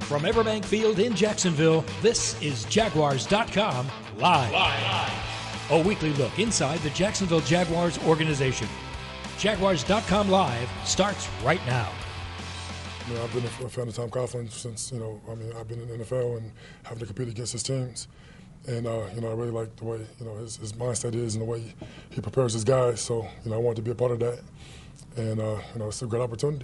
From Everbank Field in Jacksonville, this is Jaguars.com Live. A weekly look inside the Jacksonville Jaguars organization. Jaguars.com Live starts right now. I've been a fan of Tom Coughlin since, I've been in the NFL and having to compete against his teams. And, I really like the way, his mindset is and the way he prepares his guys. So, I wanted to be a part of that. And, it's a great opportunity.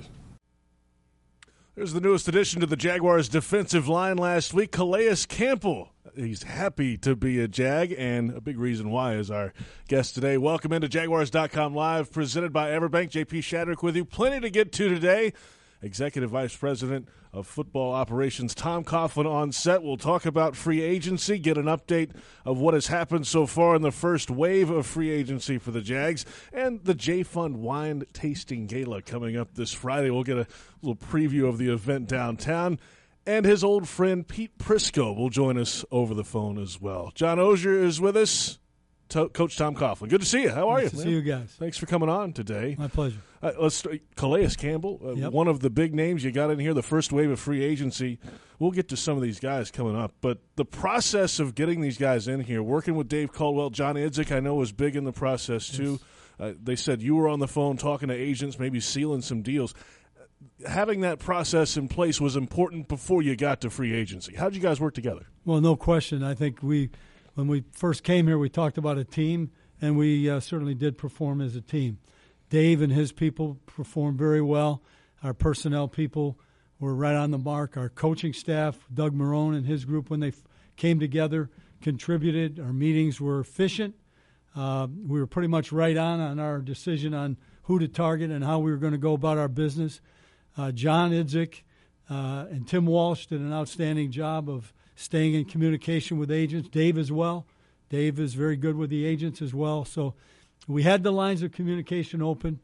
There's the newest addition to the Jaguars' defensive line last week, Calais Campbell. He's happy to be a Jag, and a big reason why is our guest today. Welcome into Jaguars.com Live, presented by Everbank. JP Shadrick with you. Plenty to get to today. Executive Vice President of Football Operations Tom Coughlin on set. We'll talk about free agency, get an update of what has happened so far in the first wave of free agency for the Jags, and the J-Fund Wine Tasting Gala coming up this Friday. We'll get a little preview of the event downtown. And his old friend Pete Prisco will join us over the phone as well. John Oehser is with us. Coach Tom Coughlin. Good to see you. How are you? Nice to see you guys. Thanks for coming on today. My pleasure. Let's start. Calais Campbell, one of the big names you got in here, the first wave of free agency. We'll get to some of these guys coming up. But the process of getting these guys in here, working with Dave Caldwell, John Idzik, I know was big in the process too. Yes. They said you were on the phone talking to agents, maybe sealing some deals. Having that process in place was important before you got to free agency. How did you guys work together? Well, no question. I think when we first came here, we talked about a team, and we certainly did perform as a team. Dave and his people performed very well. Our personnel people were right on the mark. Our coaching staff, Doug Marrone and his group, when they came together, contributed. Our meetings were efficient. We were pretty much right on our decision on who to target and how we were going to go about our business. John Idzik and Tim Walsh did an outstanding job of staying in communication with agents. Dave as well. Dave is very good with the agents as well. So we had the lines of communication open.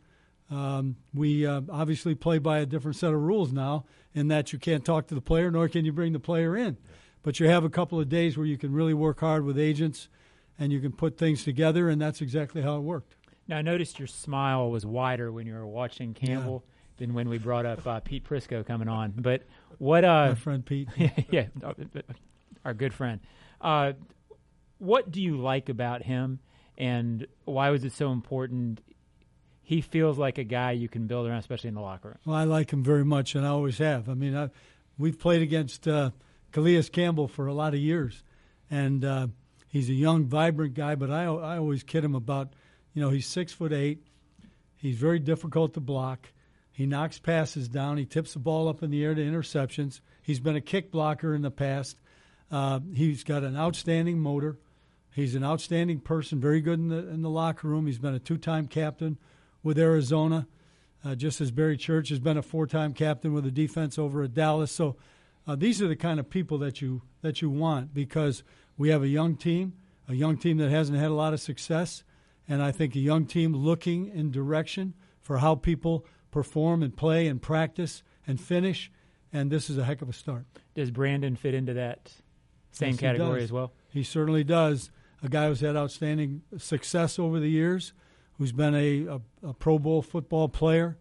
We obviously play by a different set of rules now in that you can't talk to the player, nor can you bring the player in. But you have a couple of days where you can really work hard with agents and you can put things together, and that's exactly how it worked. Now, I noticed your smile was wider when you were watching Campbell than when we brought up Pete Prisco coming on. But what my friend Pete. Yeah, our good friend. What do you like about him, and why was it so important? He feels like a guy you can build around, especially in the locker room. Well, I like him very much, and I always have. I mean, we've played against Calais Campbell for a lot of years, and he's a young, vibrant guy, but I always kid him about, he's 6'8". He's very difficult to block. He knocks passes down. He tips the ball up in the air to interceptions. He's been a kick blocker in the past. He's got an outstanding motor. He's an outstanding person, very good in the locker room. He's been a 2-time captain with Arizona, just as Barry Church has been a 4-time captain with the defense over at Dallas. So these are the kind of people that you want, because we have a young team that hasn't had a lot of success, and I think a young team looking in direction for how people perform and play and practice and finish, and this is a heck of a start. Does Brandon fit into that same category as well? He certainly does. A guy who's had outstanding success over the years, who's been a Pro Bowl football player,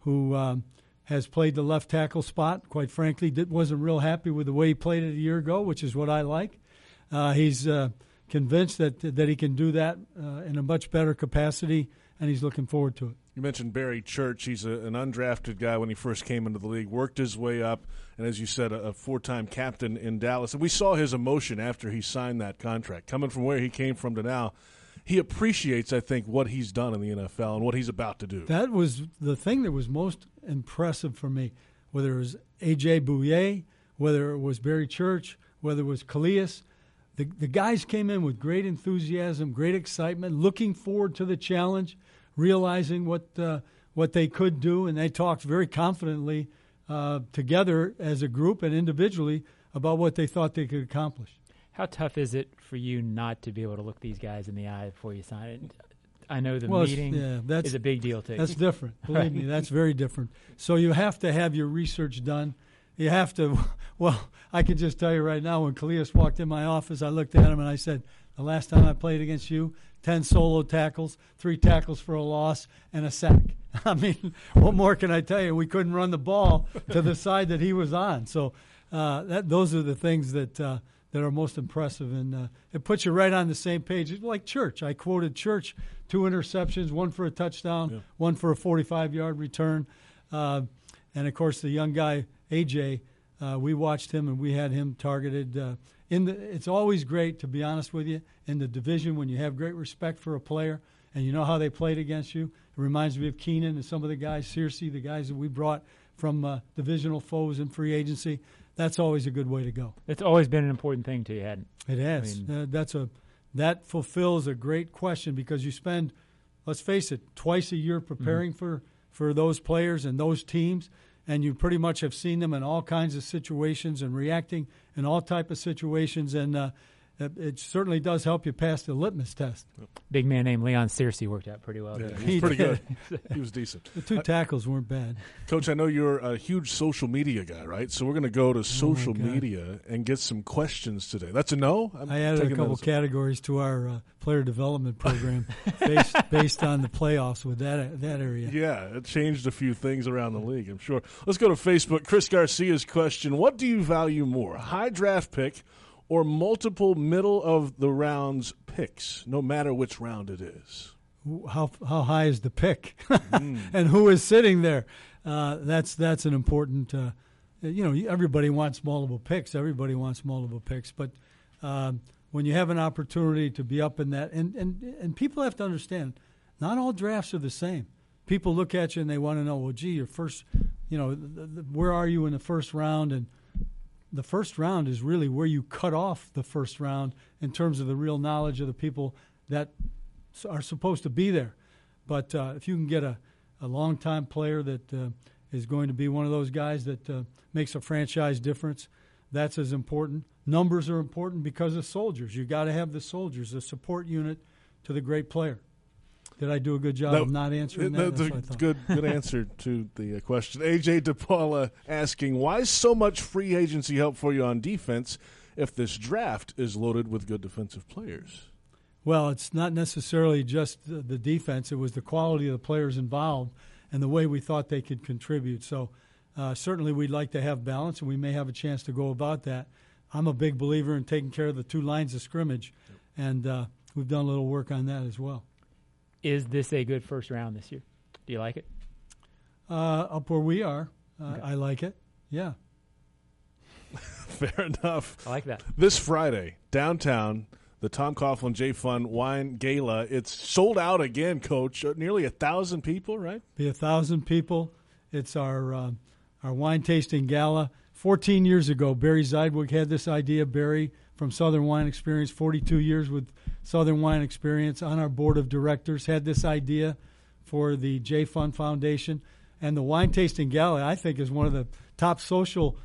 who has played the left tackle spot. Quite frankly, wasn't real happy with the way he played it a year ago, which is what I like. He's convinced that he can do that in a much better capacity, and he's looking forward to it. You mentioned Barry Church. He's an undrafted guy when he first came into the league, worked his way up, and as you said, a 4-time captain in Dallas. And we saw his emotion after he signed that contract. Coming from where he came from to now, he appreciates, I think, what he's done in the NFL and what he's about to do. That was the thing that was most impressive for me, whether it was A.J. Bouye, whether it was Barry Church, whether it was Calais. The guys came in with great enthusiasm, great excitement, looking forward to the challenge, realizing what they could do, and they talked very confidently together as a group and individually about what they thought they could accomplish. How tough is it for you not to be able to look these guys in the eye before you sign it? I know the meeting is a big deal too. That's different. Believe me, that's very different. So you have to have your research done. You have to – well, I can just tell you right now, when Calais walked in my office, I looked at him and I said, the last time I played against you, 10 solo tackles, 3 tackles for a loss, and a sack. I mean, what more can I tell you? We couldn't run the ball to the side that he was on. So those are the things that are most impressive, and it puts you right on the same page. It's like Church. I quoted Church: 2 interceptions, 1 for a touchdown, 1 for a 45-yard return, and of course the young guy AJ. We watched him and we had him targeted. It's always great, to be honest with you, in the division when you have great respect for a player and you know how they played against you. It reminds me of Keenan and some of the guys, Searcy, the guys that we brought from divisional foes in free agency. That's always a good way to go. It's always been an important thing to you, hadn't it? It has. That fulfills a great question because you spend, let's face it, twice a year preparing for those players and those teams, and you pretty much have seen them in all kinds of situations and reacting in all type of situations, and it certainly does help you pass the litmus test. Big man named Leon Searcy worked out pretty well. Yeah, he's pretty good. He was decent. The 2 tackles weren't bad. Coach, I know you're a huge social media guy, right? So we're going to go to social media and get some questions today. That's a no? I added a couple categories to our player development program based on the playoffs with that area. Yeah, it changed a few things around the league, I'm sure. Let's go to Facebook. Chris Garcia's question: what do you value more, a high draft pick or multiple middle-of-the-rounds picks, no matter which round it is? How high is the pick, and who is sitting there? That's an important. Everybody wants multiple picks. Everybody wants multiple picks, but when you have an opportunity to be up in that, and people have to understand, not all drafts are the same. People look at you and they want to know, well, gee, your first, where are you in the first round? And the first round is really where you cut off the first round in terms of the real knowledge of the people that are supposed to be there. But if you can get a long-time player that is going to be one of those guys that makes a franchise difference, that's as important. Numbers are important because of soldiers. You got to have the soldiers, the support unit to the great player. Did I do a good job of not answering that? That's a good answer to the question. AJ DePaula asking, why so much free agency help for you on defense if this draft is loaded with good defensive players? Well, it's not necessarily just the defense. It was the quality of the players involved and the way we thought they could contribute. So certainly we'd like to have balance, and we may have a chance to go about that. I'm a big believer in taking care of the 2 lines of scrimmage, and we've done a little work on that as well. Is this a good first round this year? Do you like it? Up where we are, okay. I like it. Yeah. Fair enough. I like that. This Friday, downtown, the Tom Coughlin J Fun Wine Gala. It's sold out again, Coach. Nearly 1,000 people, right? Be 1,000 people. It's our wine tasting gala. 14 years ago, Barry Zeidwig had this idea. Barry from Southern Wine Experience, 42 years with Southern Wine Experience on our board of directors, had this idea for the J Fun Foundation. And the wine tasting gala, I think, is one of the top social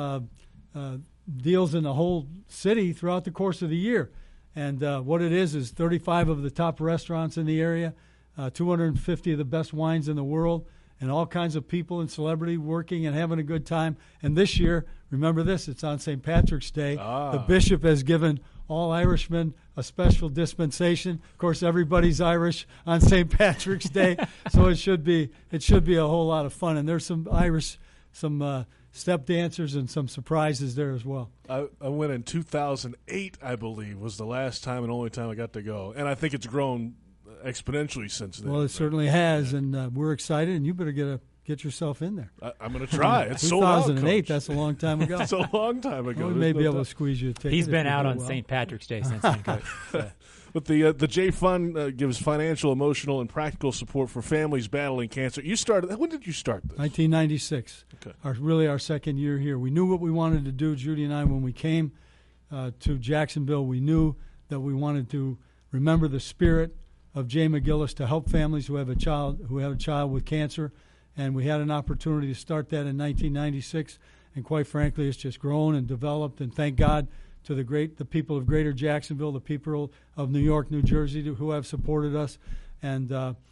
deals in the whole city throughout the course of the year. And what it is 35 of the top restaurants in the area, 250 of the best wines in the world, and all kinds of people and celebrity working and having a good time. And this year, remember this, it's on St. Patrick's Day. The bishop has given all Irishmen a special dispensation. Of course, everybody's Irish on St. Patrick's Day, so it should be a whole lot of fun. And there's some Irish, step dancers and some surprises there as well. I went in 2008, I believe, was the last time and only time I got to go. And I think it's grown exponentially since then. Well, it certainly has, and we're excited, and you better get yourself in there. I'm going to try. It's sold out, 2008, that's a long time ago. It's a long time ago. Well, we may be able to squeeze you a ticket. He's been out on St. Patrick's Day since then, Coach. So. But the J Fund gives financial, emotional, and practical support for families battling cancer. You started. When did you start this? 1996. Okay. Our second year here. We knew what we wanted to do, Judy and I, when we came to Jacksonville. We knew that we wanted to remember the spirit of Jay McGillis to help families who have a child with cancer, and we had an opportunity to start that in 1996. And quite frankly, it's just grown and developed. And thank God to the people of Greater Jacksonville, the people of New York, New Jersey, who have supported us, and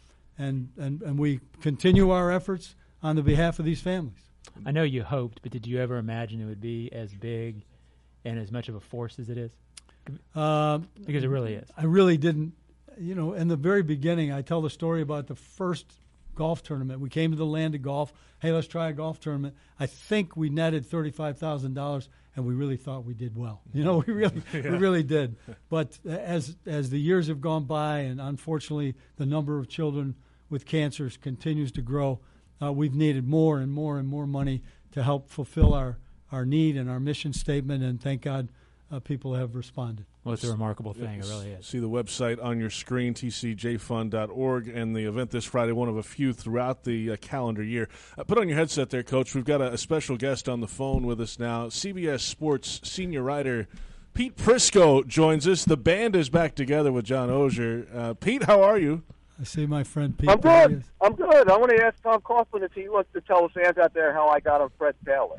we continue our efforts on the behalf of these families. I know you hoped, but did you ever imagine it would be as big and as much of a force as it is? Because it really is. I really didn't. In the very beginning, I tell the story about the first golf tournament. We came to the Land of Golf. Hey, let's try a golf tournament. I think we netted $35,000, and we really thought we did well. We really did. But as the years have gone by, and unfortunately the number of children with cancers continues to grow, we've needed more and more and more money to help fulfill our need and our mission statement, and thank God people have responded. Well, it's a remarkable thing. It really is. See the website on your screen, tcjfund.org, and the event this Friday, one of a few throughout the calendar year. Put on your headset there, Coach. We've got a special guest on the phone with us now. CBS Sports senior writer Pete Prisco joins us. The band is back together with John Oehser. Pete, how are you? I see my friend Pete. I'm good. I'm good. I want to ask Tom Coughlin if he wants to tell the fans out there how I got on Fred Taylor.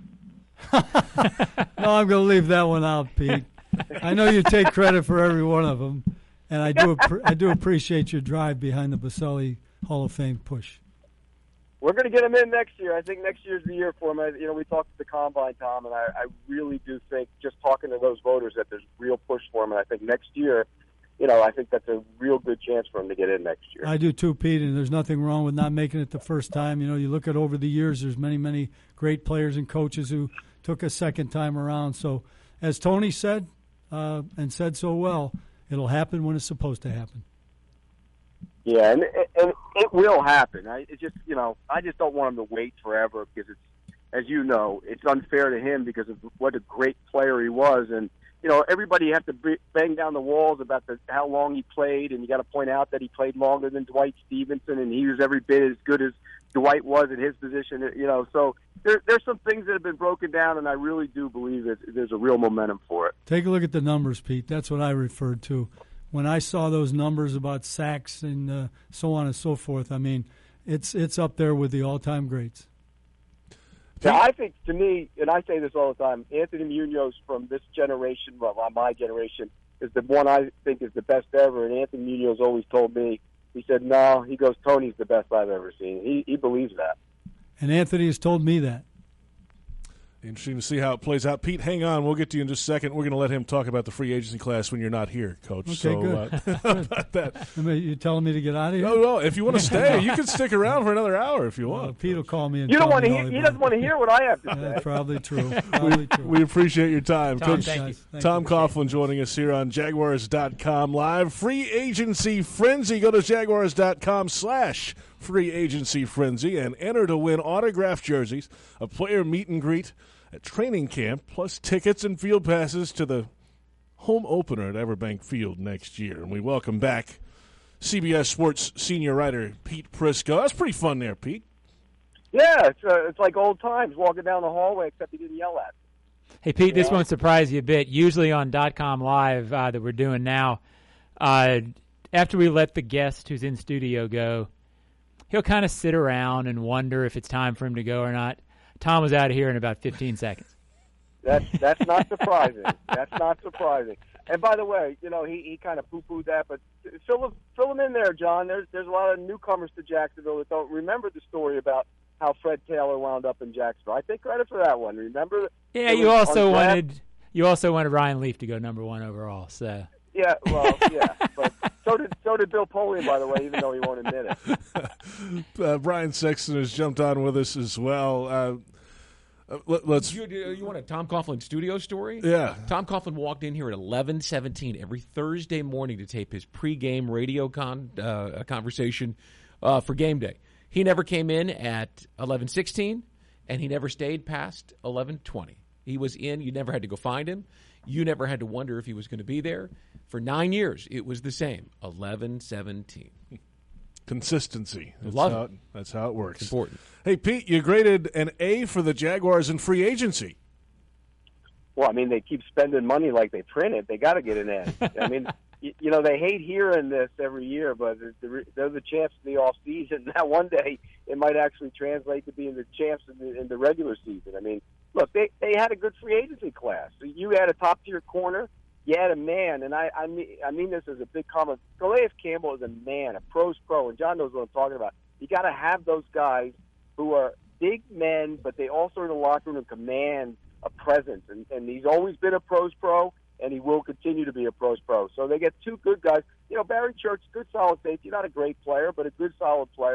No, I'm going to leave that one out, Pete. I know you take credit for every one of them, and I do appreciate your drive behind the Baselli Hall of Fame push. We're going to get him in next year. I think next year's the year for him. We talked at the Combine, Tom, and I really do think, just talking to those voters, that there's real push for him. And I think next year, I think that's a real good chance for him to get in next year. I do too, Pete, and there's nothing wrong with not making it the first time. You look at over the years, there's many, many great players and coaches who took a second time around. So, as Tony said, and said so well, it'll happen when it's supposed to happen. Yeah, and it will happen. I just don't want him to wait forever, because it's, as you know, it's unfair to him because of what a great player he was. And everybody has to bang down the walls about how long he played, and you got to point out that he played longer than Dwight Stevenson, and he was every bit as good as Dwight was at his position. So there's some things that have been broken down, and I really do believe that there's a real momentum for it. Take a look at the numbers, Pete. That's what I referred to when I saw those numbers about sacks and so on and so forth. I mean, it's up there with the all-time greats. Yeah, I think, to me, and I say this all the time, Anthony Munoz from this generation, well, my generation, is the one I think is the best ever. And Anthony Munoz always told me, he said, no, he goes, Tony's the best I've ever seen. He believes that. And Anthony has told me that. Interesting to see how it plays out. Pete, hang on. We'll get to you in just a second. We're going to let him talk about the free agency class when you're not here, Coach. Okay, so, good. About that. You telling me to get out of here? No, if you want to stay, you can stick around for another hour if you want. Pete will call me. And you don't want to hear. He doesn't want to hear what I have to say. That's probably true. We appreciate your time, Tom, Coach. thank you. Tom Coughlin joining us here on Jaguars.com live. Free agency frenzy. Go to Jaguars.com/free agency frenzy and enter to win autographed jerseys, a player meet and greet at training camp, plus tickets and field passes to the home opener at Everbank Field next year. And we welcome back CBS Sports senior writer Pete Prisco. That's pretty fun there, Pete. Yeah, it's like old times, walking down the hallway, except he didn't yell at me. Hey, Pete, this won't surprise you a bit. Usually on .com Live that we're doing now, after we let the guest who's in studio go, he'll kind of sit around and wonder if it's time for him to go or not. Tom was out of here in about 15 seconds. That's not surprising. That's not surprising. And by the way, he kind of poo-pooed that, but fill him in there, John. There's a lot of newcomers to Jacksonville that don't remember the story about how Fred Taylor wound up in Jacksonville. I take credit for that one. Remember? Yeah, you also wanted Ryan Leaf to go number 1 overall. So yeah, well, yeah, but so did Bill Polian, by the way, even though he won't admit it. Brian Sexton has jumped on with us as well. Let's. You want a Tom Coughlin studio story? Yeah. Tom Coughlin walked in here at 11:17 every Thursday morning to tape his pregame radio conversation for game day. He never came in at 11:16, and he never stayed past 11:20. He was in. You never had to go find him. You never had to wonder if he was going to be there. For 9 years, it was the same, 11:17. Consistency. That's how it works. It's important. Hey, Pete, you graded an A for the Jaguars in free agency. Well, I mean, they keep spending money like they print it. They got to get an A. I mean, they hate hearing this every year, but they're the champs in the off season. Now, one day, it might actually translate to being the champs in the regular season. I mean, look, they had a good free agency class. So you had a top-tier corner. You had a man, and I mean this as a big comment. Calais Campbell is a man, a pro's pro, and John knows what I'm talking about. You got to have those guys who are big men, but they also in the locker room command a presence. And he's always been a pro's pro, and he will continue to be a pro's pro. So they get two good guys. Barry Church, good solid safety, not a great player, but a good solid player.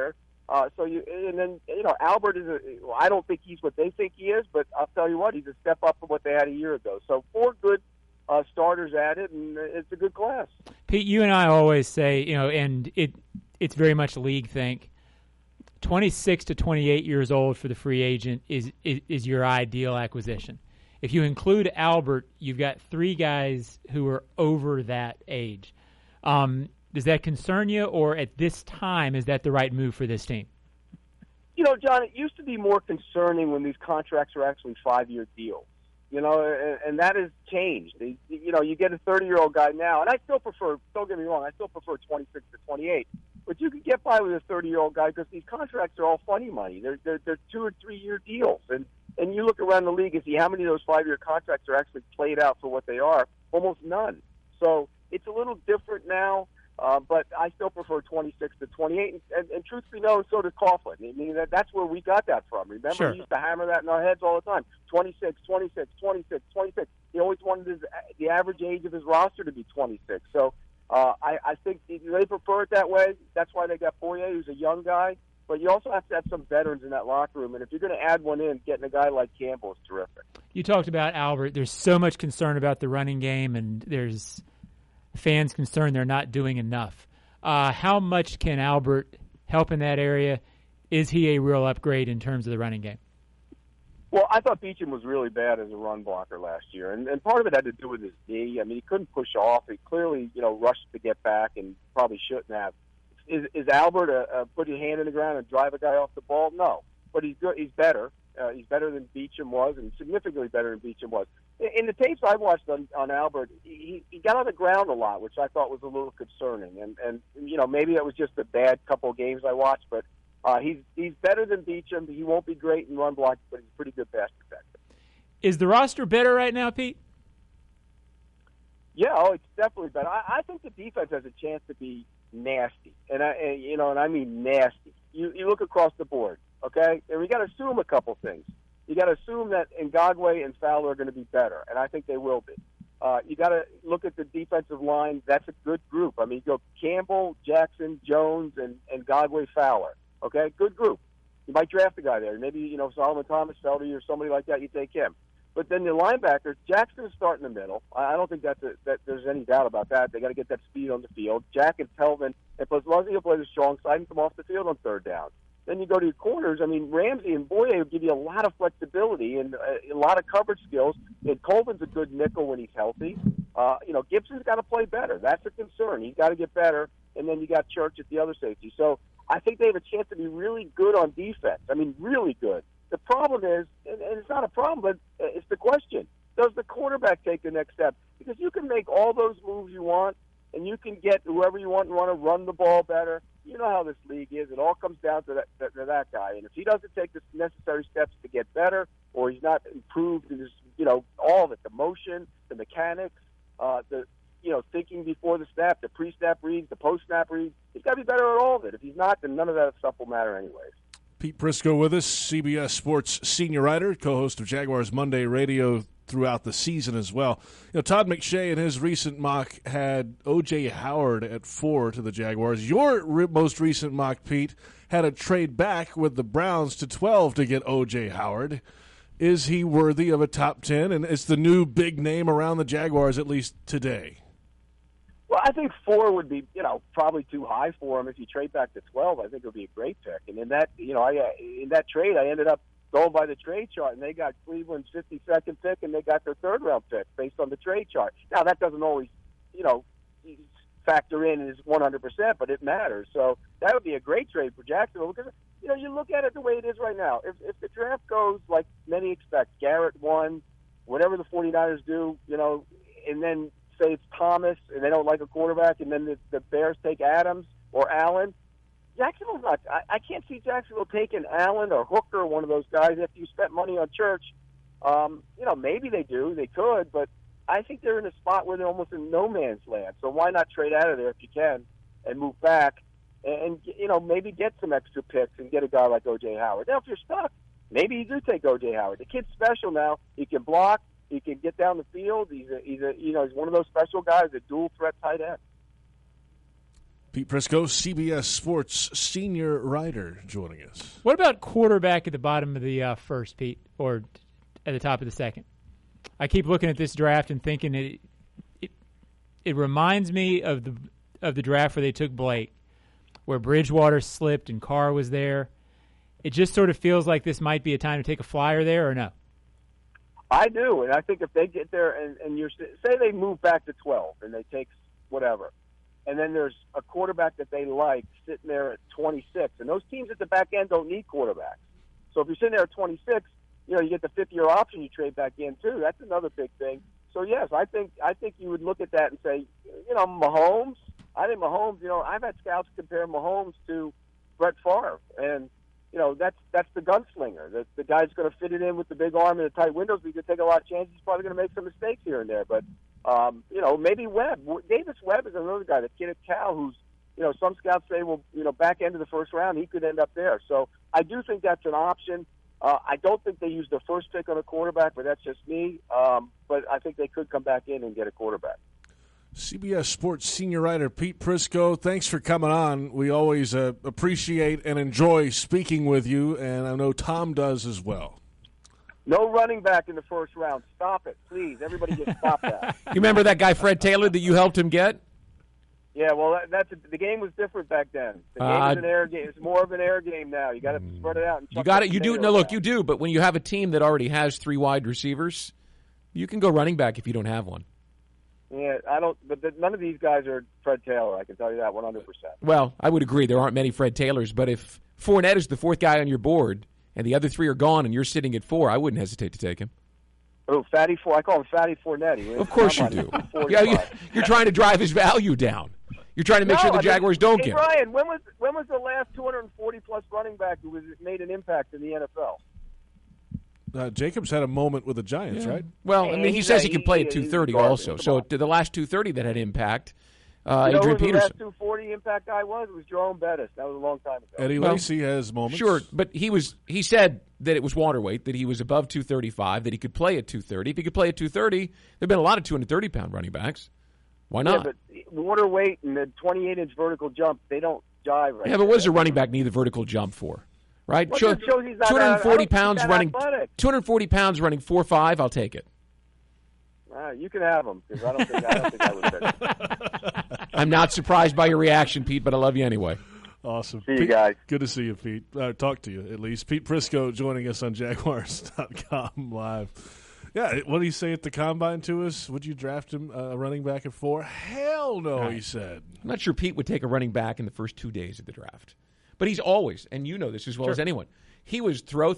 And then Albert I don't think he's what they think he is, but I'll tell you what, he's a step up from what they had a year ago. So 4 good starters at it, and it's a good class. Pete, you and I always say, and it's very much league think. 26 to 28 years old for the free agent is your ideal acquisition. If you include Albert, you've got 3 guys who are over that age. Does that concern you, or at this time, is that the right move for this team? John, it used to be more concerning when these contracts are actually 5-year deals, and that has changed. You get a 30-year-old guy now, and I still prefer, don't get me wrong, I still prefer 26 to 28, but you can get by with a 30-year-old guy because these contracts are all funny money. They're 2 or 3 year deals, and you look around the league and see how many of those 5-year contracts are actually played out for what they are. Almost none. So it's a little different now. But I still prefer 26 to 28, and truth be known, so does Coughlin. I mean, that's where we got that from. Remember, Sure. He used to hammer that in our heads all the time. 26, 26, 26, 26. He always wanted the average age of his roster to be 26. So I think they prefer it that way. That's why they got Poirier, who's a young guy. But you also have to have some veterans in that locker room, and if you're going to add one in, getting a guy like Campbell is terrific. You talked about Albert. There's so much concern about the running game, and there's fans concerned they're not doing enough. How much can Albert help in that area? Is he a real upgrade in terms of the running game? Well, I thought Beecham was really bad as a run blocker last year, and part of it had to do with his knee. I mean, he couldn't push off. He clearly, rushed to get back and probably shouldn't have. Is Albert put your hand in the ground and drive a guy off the ball? No, but he's good. He's better. He's better than Beecham was, and significantly better than Beecham was. In the tapes I watched on Albert, he got on the ground a lot, which I thought was a little concerning. And maybe that was just a bad couple of games I watched, but he's better than Beecham. He won't be great in run blocking, but he's a pretty good pass protector. Is the roster better right now, Pete? Yeah, it's definitely better. I think the defense has a chance to be nasty, and I mean nasty. You look across the board, okay, and we got to assume a couple things. You got to assume that Ngakoue and Fowler are going to be better, and I think they will be. You got to look at the defensive line. That's a good group. I mean, you go Campbell, Jackson, Jones, and Ngakoue, Fowler. Okay, good group. You might draft a guy there. Maybe Solomon Thomas, Feldy, or somebody like that. You take him. But then the linebackers, Jackson is starting in the middle. I don't think that there's any doubt about that. They got to get that speed on the field. Jack and Pelvin, and Pleslozy will play the strong side and come off the field on 3rd down. Then you go to your corners. I mean, Ramsey and Boye will give you a lot of flexibility and a lot of coverage skills. And Colvin's a good nickel when he's healthy. Gibson's got to play better. That's a concern. He's got to get better. And then you got Church at the other safety. So I think they have a chance to be really good on defense. I mean, really good. The problem is, and it's not a problem, but it's the question, does the quarterback take the next step? Because you can make all those moves you want, and you can get whoever you want and want to run the ball better. You know how this league is. It all comes down to that guy. And if he doesn't take the necessary steps to get better, or he's not improved in his, all of it, the motion, the mechanics, thinking before the snap, the pre-snap reads, the post-snap reads, he's got to be better at all of it. If he's not, then none of that stuff will matter anyways. Pete Prisco with us, CBS Sports senior writer, co-host of Jaguars Monday Radio throughout the season as well. Todd McShay in his recent mock had O.J. Howard at 4 to the Jaguars. Your most recent mock, Pete, had a trade back with the Browns to 12 to get O.J. Howard. Is he worthy of a top 10? And it's the new big name around the Jaguars, at least today. Well, I think 4 would be, probably too high for him. If you trade back to 12, I think it would be a great pick. And in that, in that trade, I ended up going by the trade chart, and they got Cleveland's 52nd pick, and they got their 3rd round pick based on the trade chart. Now, that doesn't always, factor in as 100%, but it matters. So that would be a great trade for Jacksonville because, you look at it the way it is right now. If the draft goes like many expect, Garrett 1, whatever the 49ers do, and then say it's Thomas and they don't like a quarterback, and then the Bears take Adams or Allen, Jacksonville's not. I can't see Jacksonville taking Allen or Hooker or one of those guys after you spent money on Church. Maybe they do. They could, but I think they're in a spot where they're almost in no man's land. So why not trade out of there if you can and move back and maybe get some extra picks and get a guy like O.J. Howard. Now, if you're stuck, maybe you do take O.J. Howard. The kid's special now. He can block. He can get down the field. He's one of those special guys, a dual threat tight end. Pete Prisco, CBS Sports senior writer, joining us. What about quarterback at the bottom of the first, Pete, or at the top of the second? I keep looking at this draft and thinking it reminds me of the draft where they took Blake, where Bridgewater slipped and Carr was there. It just sort of feels like this might be a time to take a flyer there, or no? I do, and I think if they get there and you're say they move back to 12 and they take whatever, and then there's a quarterback that they like sitting there at 26, and those teams at the back end don't need quarterbacks. So if you're sitting there at 26, you get the fifth-year option you trade back in too. That's another big thing. So yes, I think you would look at that and say, Mahomes. I think Mahomes. I've had scouts compare Mahomes to Brett Favre, and that's the gunslinger. The guy's going to fit it in with the big arm and the tight windows. He could take a lot of chances. He's probably going to make some mistakes here and there, but maybe Webb. Davis Webb is another guy. The kid at Cal, who's some scouts say, back end of the first round, he could end up there. So I do think that's an option. I don't think they use the first pick on a quarterback, but that's just me. But I think they could come back in and get a quarterback. CBS Sports senior writer Pete Prisco, thanks for coming on. We always appreciate and enjoy speaking with you, and I know Tom does as well. No running back in the first round. Stop it, please. Everybody just stop that. You remember that guy Fred Taylor that you helped him get? Yeah, well, the game was different back then. The game was an air game. It's more of an air game now. You got to spread it out. And you got it. You do. No, look, you do. But when you have a team that already has 3 wide receivers, you can go running back if you don't have one. Yeah, I don't. But none of these guys are Fred Taylor. I can tell you that 100%. Well, I would agree. There aren't many Fred Taylors. But if Fournette is the 4th guy on your board and the other 3 are gone and you're sitting at 4, I wouldn't hesitate to take him. Oh, Fatty Four. I call him Fatty Fournette. Of course you do. Yeah, you're trying to drive his value down. You're trying to make sure the Jaguars don't get him. Brian, when was the last 240-plus running back who made an impact in the NFL? Jacobs had a moment with the Giants, right? Well, I mean, he says he can play at 230 also. So to the last 230 that had impact, Adrian Peterson. The last 240 impact guy was Jerome Bettis. That was a long time ago. Eddie Lacy has moments. Sure, but he said that it was water weight, that he was above 235, that he could play at 230. If he could play at 230, there have been a lot of 230-pound running backs. Why not? Yeah, but water weight and the 28-inch vertical jump, they don't jive right. Yeah, but what does a running back need the vertical jump for? Right? Well, 240 pounds running 240 pounds running 4.5, I'll take it. You can have them because I don't think I would take it. I'm not surprised by your reaction, Pete, but I love you anyway. Awesome. See you guys. Good to see you, Pete. Talk to you, at least. Pete Prisco joining us on Jaguars.com live. Yeah, what did he say at the Combine to us? Would you draft him a running back at 4? Hell no, he said. I'm not sure Pete would take a running back in the first 2 days of the draft. But he's always, and you know this as well as anyone, he was throw.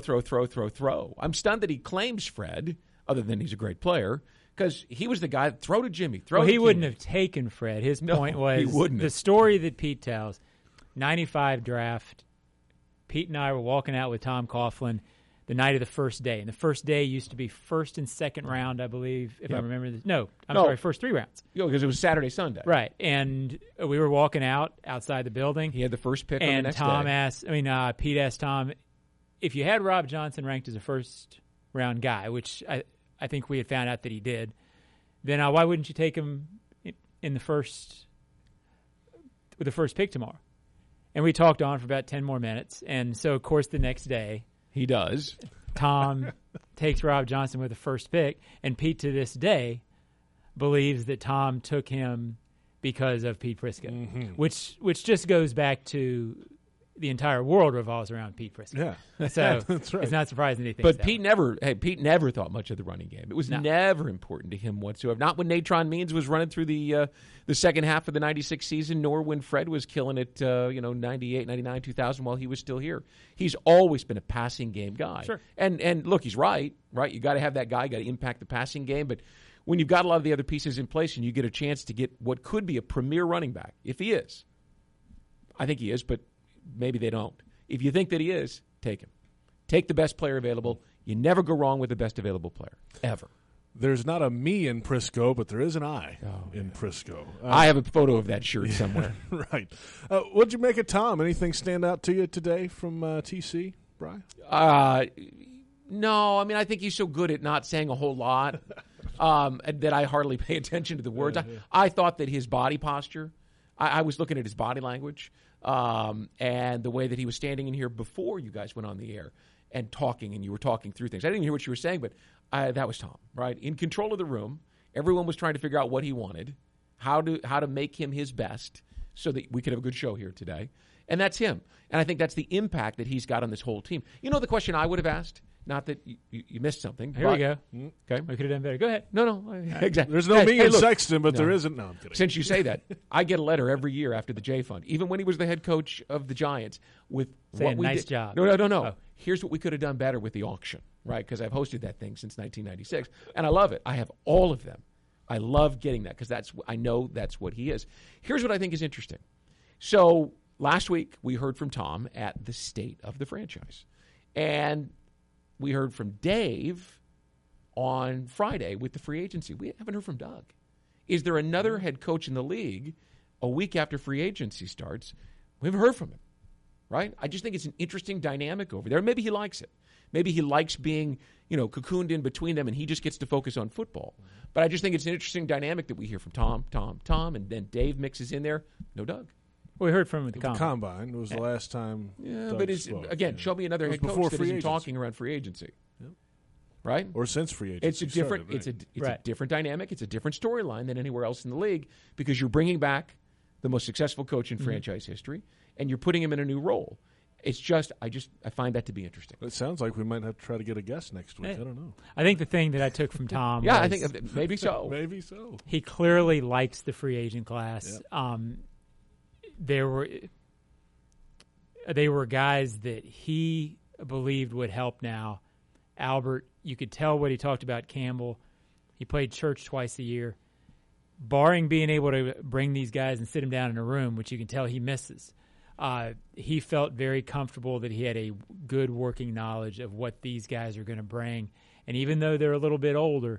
I'm stunned that he claims Fred, other than he's a great player, because he was the guy that throw to Jimmy. He wouldn't have taken Fred. His point was the story that Pete tells, 95 draft, Pete and I were walking out with Tom Coughlin the night of the first day. And the first day used to be first and second round, I believe, if I remember this. No, sorry, first 3 rounds. Because it was Saturday, Sunday. Right. And we were walking out outside the building. He had the first pick on the next day. Pete asked Tom, if you had Rob Johnson ranked as a first-round guy, which I think we had found out that he did, then why wouldn't you take him in with the first pick tomorrow? And we talked on for about 10 more minutes. And so, of course, the next day, he does. Tom takes Rob Johnson with the first pick, and Pete to this day believes that Tom took him because of Pete Prisco, which just goes back to the entire world revolves around Pete Prisco. Yeah, so that's right. It's not surprising anything. But Pete never thought much of the running game. It was never important to him whatsoever. Not when Natron Means was running through the second half of the '96 season, nor when Fred was killing it, 98, 99, 2000 while he was still here. He's always been a passing game guy. Sure. And look, he's right. You got to have that guy, got to impact the passing game. But when you've got a lot of the other pieces in place and you get a chance to get what could be a premier running back, if he is, I think he is, but maybe they don't. If you think that he is, take him. Take the best player available. You never go wrong with the best available player, ever. There's not a me in Prisco, but there is an I in Prisco. I have a photo of that shirt somewhere. Right. What'd you make of Tom? Anything stand out to you today from TC, Brian? No, I think he's so good at not saying a whole lot that I hardly pay attention to the words. I thought that his body posture, I was looking at his body language and the way that he was standing in here before you guys went on the air and talking, and you were talking through things. I didn't even hear what you were saying, but that was Tom, right? In control of the room. Everyone was trying to figure out what he wanted, how to make him his best so that we could have a good show here today. And that's him. And I think that's the impact that he's got on this whole team. You know the question I would have asked? Not that you missed something. Here we go. Okay. We could have done better. Go ahead. No, exactly. There's no me and look, Sexton, but there isn't. No, I'm kidding. Since you say that, I get a letter every year after the J Fund, even when he was the head coach of the Giants, with saying, what we nice did. job. No. Oh. Here's what we could have done better with the auction, right? Because I've hosted that thing since 1996, and I love it. I have all of them. I love getting that because I know that's what he is. Here's what I think is interesting. So last week we heard from Tom at the state of the franchise, and we heard from Dave on Friday with the free agency. We haven't heard from Doug. Is there another head coach in the league a week after free agency starts? We haven't heard from him, right? I just think it's an interesting dynamic over there. Maybe he likes it. Maybe he likes being, cocooned in between them, and he just gets to focus on football. But I just think it's an interesting dynamic that we hear from Tom, and then Dave mixes in there. No Doug. Well, we heard from him at the The combine. combine was the last time. Yeah, Doug but spoke. again, show me another It was head coach before that free isn't agency. talking around free agency, right? Or since free agency. It's a different. started, It's right? a different dynamic. It's a different storyline than anywhere else in the league because you're bringing back the most successful coach in franchise history, and you're putting him in a new role. It's just, I find that to be interesting. It sounds like we might have to try to get a guest next week. Hey. I don't know. I think the thing that I took from Tom Yeah, was I think maybe so. Maybe so. he clearly likes the free agent class. They were guys that he believed would help now. Albert, you could tell what he talked about Campbell. He played church twice a year. Barring being able to bring these guys and sit them down in a room, which you can tell he misses, he felt very comfortable that he had a good working knowledge of what these guys are going to bring. And even though they're a little bit older,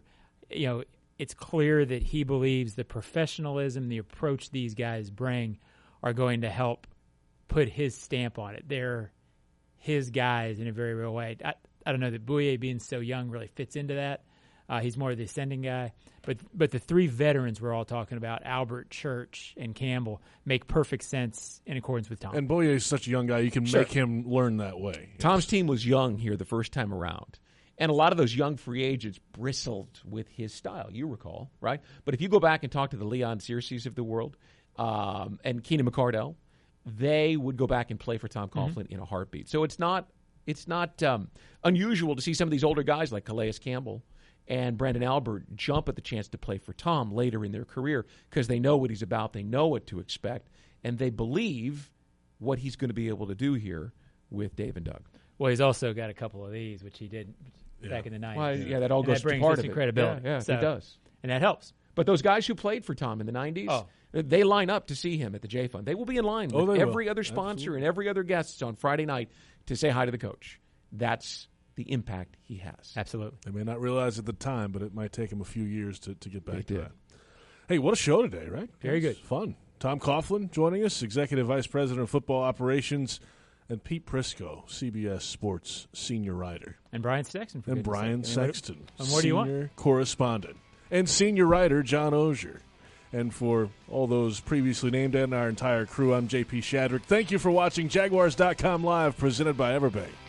it's clear that he believes the professionalism, the approach these guys bring are going to help put his stamp on it. They're his guys in a very real way. I don't know that Bouye being so young really fits into that. He's more of the ascending guy. But the three veterans we're all talking about, Albert, Church, and Campbell, make perfect sense in accordance with Tom. And Boye is such a young guy, you can make him learn that way. Tom's team was young here the first time around. And a lot of those young free agents bristled with his style, you recall, right? But if you go back and talk to the Leon Searcy's of the world and Keenan McCardell, they would go back and play for Tom Coughlin in a heartbeat. So it's not unusual to see some of these older guys like Calais Campbell and Brandon Albert jump at the chance to play for Tom later in their career because they know what he's about, they know what to expect, and they believe what he's going to be able to do here with Dave and Doug. Well, he's also got a couple of these, which he did back in the 90s. Well, that all And goes that brings to part us of it. credibility. Yeah, So- it does. And that helps. But those guys who played for Tom in the 90s, they line up to see him at the J Fund. They will be in line with every other sponsor and every other guest on Friday night to say hi to the coach. That's the impact he has. Absolutely. They may not realize at the time, but it might take him a few years to get back to that. Hey, what a show today, right? Very good. Fun. Tom Coughlin joining us, Executive Vice President of Football Operations, and Pete Prisco, CBS Sports Senior Writer. And Brian Sexton. And Brian Sexton, And what do you want? Senior Correspondent. And Senior Writer John Ogier. And for all those previously named and our entire crew, I'm JP Shadrick. Thank you for watching Jaguars.com Live, presented by Everbank.